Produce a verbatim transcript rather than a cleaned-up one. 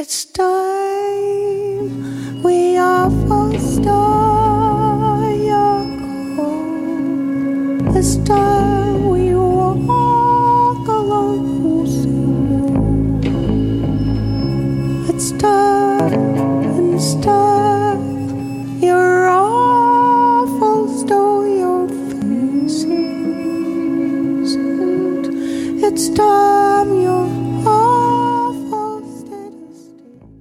It's time we all start your call. It's time we walk along who's it's time and it's time.